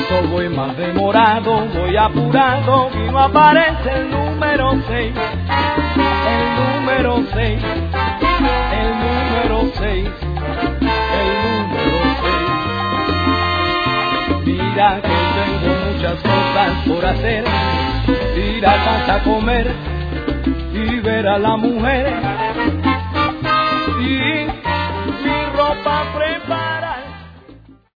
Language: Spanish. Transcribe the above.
eso voy más demorado, voy apurado y no aparece el número 6. El número 6, el número 6, el número 6. Mira que tengo muchas cosas por hacer, ir a casa a comer y ver a la mujer